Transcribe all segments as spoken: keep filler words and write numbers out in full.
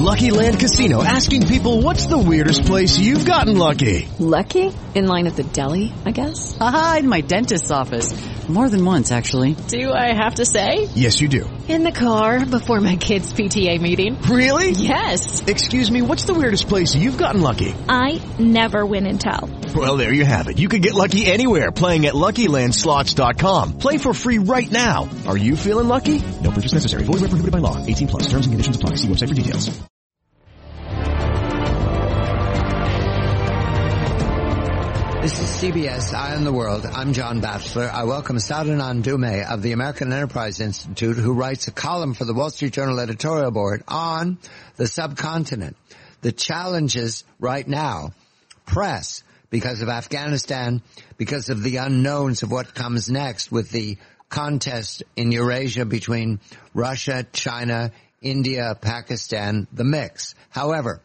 Lucky Land Casino, asking people, what's the weirdest place you've gotten lucky? Lucky? In line at the deli, I guess? Aha, in my dentist's office. More than once, actually. Do I have to say? Yes, you do. In the car before my kids' P T A meeting. Really? Yes. Excuse me, what's the weirdest place you've gotten lucky? I never win and tell. Well, there you have it. You can get lucky anywhere, playing at Lucky Land Slots dot com. Play for free right now. Are you feeling lucky? No purchase necessary. Void where prohibited by law. eighteen plus. Terms and conditions apply. See website for details. This is C B S Eye on the World. I'm John Batchelor. I welcome Sadhana Dume of the American Enterprise Institute, who writes a column for the Wall Street Journal editorial board on the subcontinent. The challenges right now, press, because of Afghanistan, because of the unknowns of what comes next with the contest in Eurasia between Russia, China, India, Pakistan, the mix. However,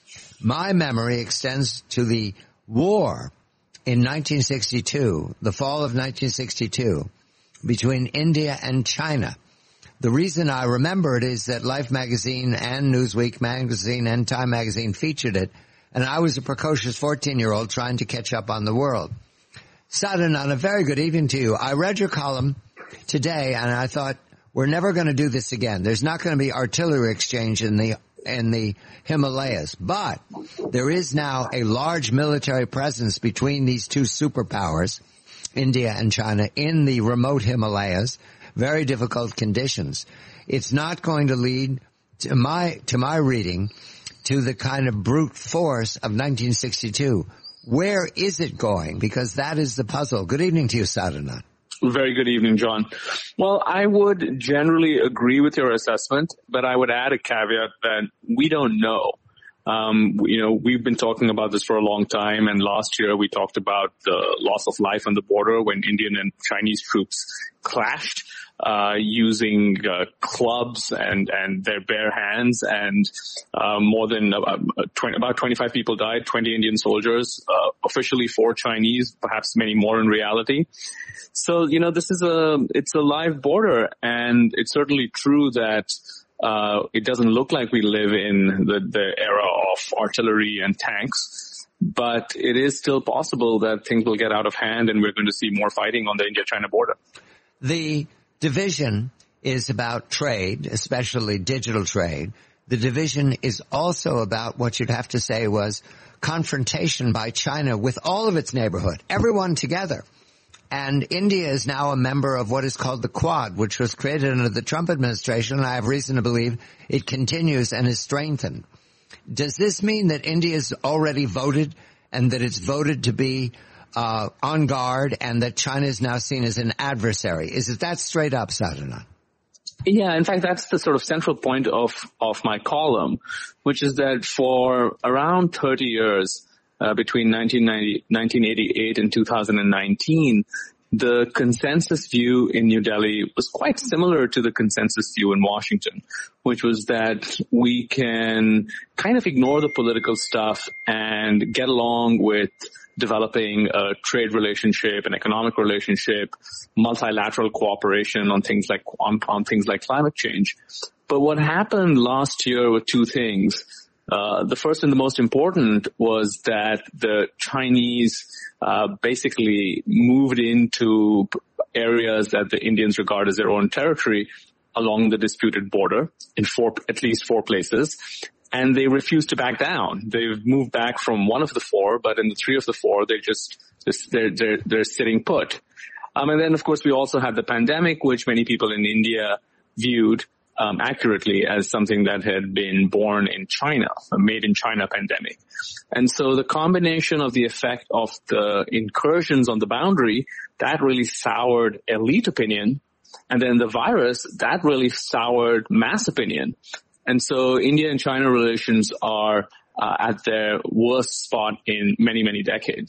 my memory extends to the war in nineteen sixty-two, the fall of nineteen sixty-two, between India and China. The reason I remember it is that Life magazine and Newsweek magazine and Time magazine featured it, and I was a precocious fourteen-year-old trying to catch up on the world. Sadhana, a very good evening to you. I read your column today, and I thought, we're never going to do this again. There's not going to be artillery exchange in the in the Himalayas. But there is now a large military presence between these two superpowers, India and China, in the remote Himalayas, very difficult conditions. It's not going to lead, to my, to my reading, to the kind of brute force of nineteen sixty-two. Where is it going? Because that is the puzzle. Good evening to you, Sadhana. Very good evening, John. Well, I would generally agree with your assessment, but I would add a caveat that we don't know. Um, you know, we've been talking about this for a long time, and last year we talked about the loss of life on the border when Indian and Chinese troops clashed, uh, using uh, clubs and, and their bare hands, and uh, more than uh, twenty, about twenty-five people died, twenty Indian soldiers, uh, officially four Chinese, perhaps many more in reality. So, you know, this is a, it's a live border, and it's certainly true that uh, it doesn't look like we live in the, the era of artillery and tanks, but it is still possible that things will get out of hand and we're going to see more fighting on the India-China border. The division is about trade, especially digital trade. The division is also about what you'd have to say was confrontation by China with all of its neighborhood, everyone together. And India is now a member of what is called the Quad, which was created under the Trump administration, and I have reason to believe it continues and is strengthened. Does this mean that India has already voted, and that it's voted to be uh on guard, and that China is now seen as an adversary? Is it that straight up, Sadhana? Yeah, in fact, that's the sort of central point of, of my column, which is that for around thirty years, Uh, between nineteen ninety, nineteen eighty-eight and two thousand nineteen, the consensus view in New Delhi was quite similar to the consensus view in Washington, which was that we can kind of ignore the political stuff and get along with developing a trade relationship, an economic relationship, multilateral cooperation on things like on, on things like climate change. But what happened last year were two things. Uh, the first and the most important was that the Chinese uh, basically moved into areas that the Indians regard as their own territory along the disputed border in four, at least four places, and they refused to back down. They've moved back from one of the four, but in the three of the four, they just, just they're, they're, they're sitting put. Um, and then, of course, we also had the pandemic, which many people in India viewed Um, accurately as something that had been born in China, a made in China pandemic. And so the combination of the effect of the incursions on the boundary, that really soured elite opinion. And then the virus, that really soured mass opinion. And so India and China relations are uh, at their worst spot in many, many decades.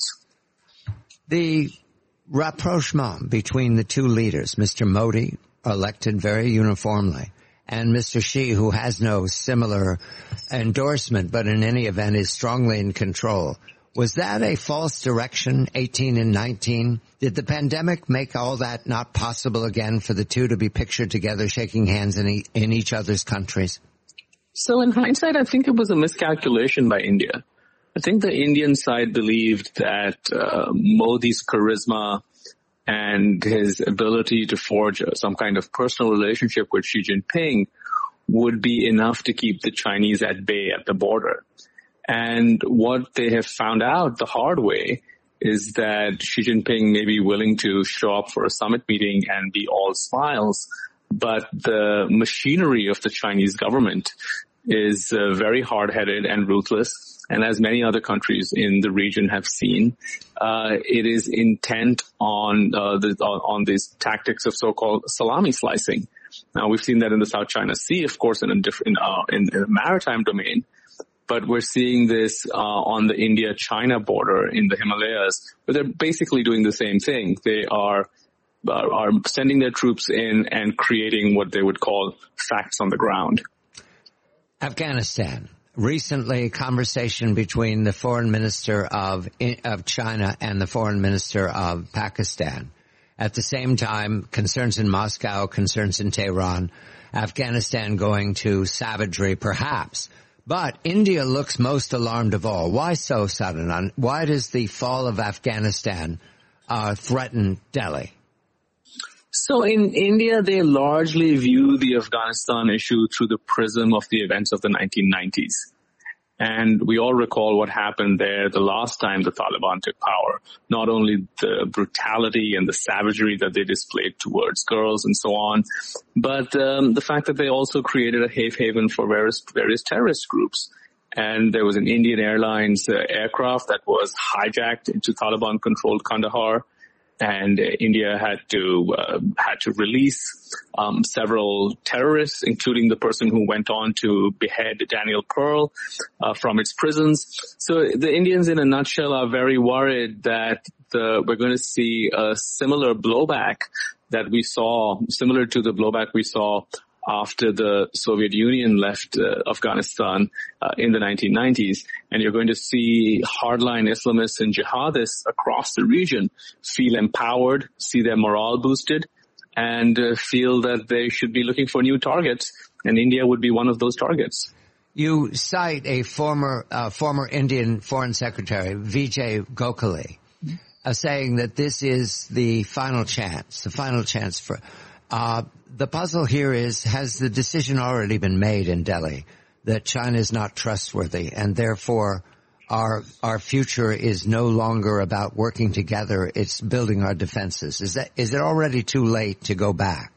The rapprochement between the two leaders, Mister Modi, elected very uniformly, and Mister Xi, who has no similar endorsement, but in any event is strongly in control. Was that a false direction, eighteen and nineteen? Did the pandemic make all that not possible again for the two to be pictured together, shaking hands in, e- in each other's countries? So in hindsight, I think it was a miscalculation by India. I think the Indian side believed that uh, Modi's charisma and his ability to forge some kind of personal relationship with Xi Jinping would be enough to keep the Chinese at bay at the border. And what they have found out the hard way is that Xi Jinping may be willing to show up for a summit meeting and be all smiles, but the machinery of the Chinese government is uh, very hard-headed and ruthless. And as many other countries in the region have seen, uh, it is intent on, uh, the, on, on these tactics of so-called salami slicing. Now, we've seen that in the South China Sea, of course, in a different, uh, in, in a maritime domain. But we're seeing this, uh, on the India-China border in the Himalayas, where they're basically doing the same thing. They are, uh, are sending their troops in and creating what they would call facts on the ground. Afghanistan. Recently, a conversation between the foreign minister of of China and the foreign minister of Pakistan. At the same time, concerns in Moscow, concerns in Tehran, Afghanistan going to savagery, perhaps. But India looks most alarmed of all. Why so, Sadanand? Why does the fall of Afghanistan uh, threaten Delhi? So in India, they largely view the Afghanistan issue through the prism of the events of the nineteen nineties. And we all recall what happened there the last time the Taliban took power. Not only the brutality and the savagery that they displayed towards girls and so on, but um, the fact that they also created a safe haven for various, various terrorist groups. And there was an Indian Airlines uh, aircraft that was hijacked into Taliban-controlled Kandahar. And uh, India had to uh, had to release um, several terrorists, including the person who went on to behead Daniel Pearl uh, from its prisons. So the Indians, in a nutshell, are very worried that the, we're going to see a similar blowback that we saw, similar to the blowback we saw after the Soviet Union left uh, Afghanistan uh, in the nineteen nineties. And you're going to see hardline Islamists and jihadists across the region feel empowered, see their morale boosted, and uh, feel that they should be looking for new targets. And India would be one of those targets. You cite a former uh, former Indian Foreign Secretary, Vijay Gokhale, uh, saying that this is the final chance, the final chance for... Uh, the puzzle here is, has the decision already been made in Delhi that China is not trustworthy and therefore our, our future is no longer about working together, it's building our defenses? Is that, is it already too late to go back?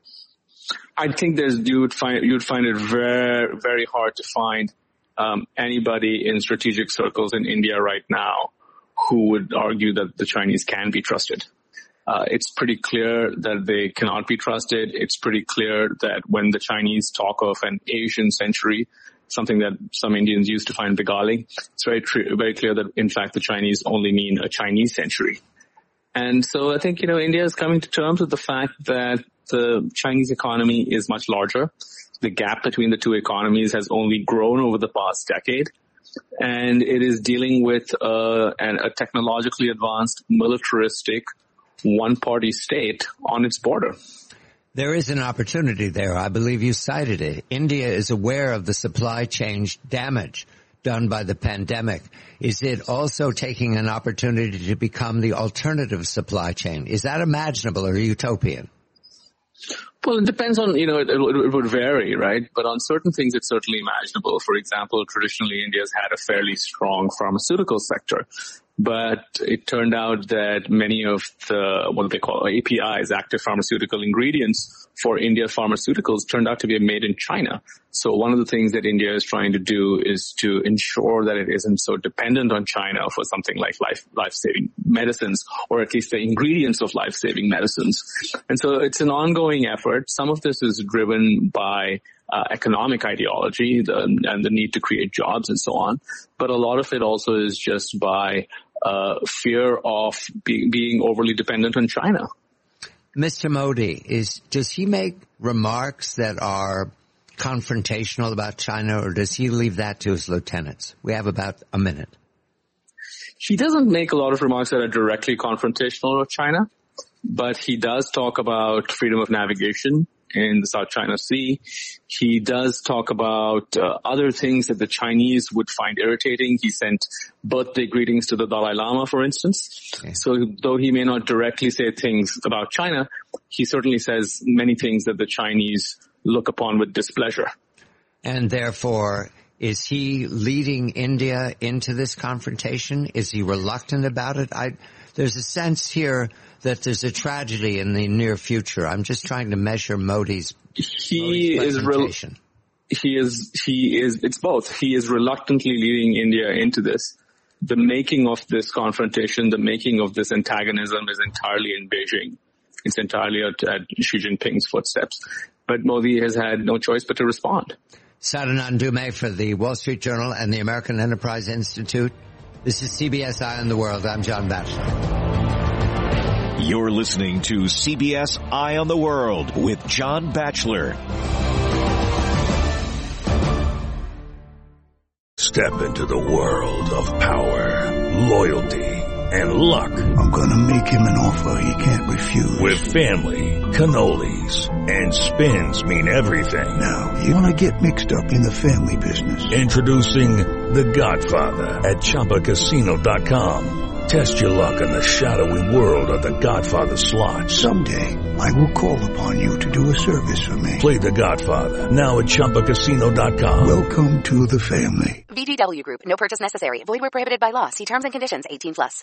I think there's, you would find, you would find it very, very hard to find, um, anybody in strategic circles in India right now who would argue that the Chinese can be trusted. Uh, it's pretty clear that they cannot be trusted. It's pretty clear that when the Chinese talk of an Asian century, something that some Indians used to find Bengali, it's very, tr- very clear that, in fact, the Chinese only mean a Chinese century. And so I think, you know, India is coming to terms with the fact that the Chinese economy is much larger. The gap between the two economies has only grown over the past decade. And it is dealing with uh, an, a technologically advanced, militaristic, one-party state on its border. There is an opportunity there. I believe you cited it. India is aware of the supply chain damage done by the pandemic. Is it also taking an opportunity to become the alternative supply chain? Is that imaginable or utopian? Well, it depends on, you know, it, it, it would vary, right? But on certain things, it's certainly imaginable. For example, traditionally, India's had a fairly strong pharmaceutical sector. But it turned out that many of the, what they call A P Is, active pharmaceutical ingredients for India pharmaceuticals, turned out to be made in China. So one of the things that India is trying to do is to ensure that it isn't so dependent on China for something like life, life-saving medicines, or at least the ingredients of life-saving medicines. And so it's an ongoing effort. Some of this is driven by Uh, economic ideology the, and the need to create jobs and so on. But a lot of it also is just by uh, fear of be, being overly dependent on China. Mister Modi, is does he make remarks that are confrontational about China, or does he leave that to his lieutenants? We have about a minute. He doesn't make a lot of remarks that are directly confrontational with China, but he does talk about freedom of navigation. in the South China Sea. He does talk about uh, other things that the Chinese would find irritating. He sent birthday greetings to the Dalai Lama, for instance. Okay. So though he may not directly say things about China, he certainly says many things that the Chinese look upon with displeasure. And therefore, is he leading India into this confrontation? Is he reluctant about it? I, there's a sense here that there's a tragedy in the near future. I'm just trying to measure Modi's, he Modi's is re- he is he is it's both. He is reluctantly leading India into this. The making of this confrontation, the making of this antagonism is entirely in Beijing. It's entirely at, at Xi Jinping's footsteps. But Modi has had no choice but to respond. Sadanand Dume for the Wall Street Journal and the American Enterprise Institute. This is C B S Eye on the World. I'm John Batchelor. You're listening to C B S Eye on the World with John Batchelor. Step into the world of power, loyalty, and luck. I'm gonna make him an offer he can't refuse. With family, cannolis, and spins mean everything. Now, you wanna get mixed up in the family business. Introducing The Godfather at Chumba Casino dot com. Test your luck in the shadowy world of The Godfather slot. Someday, I will call upon you to do a service for me. Play The Godfather, now at Chumba Casino dot com. Welcome to the family. V G W Group. No purchase necessary. Void where prohibited by law. See terms and conditions. eighteen plus.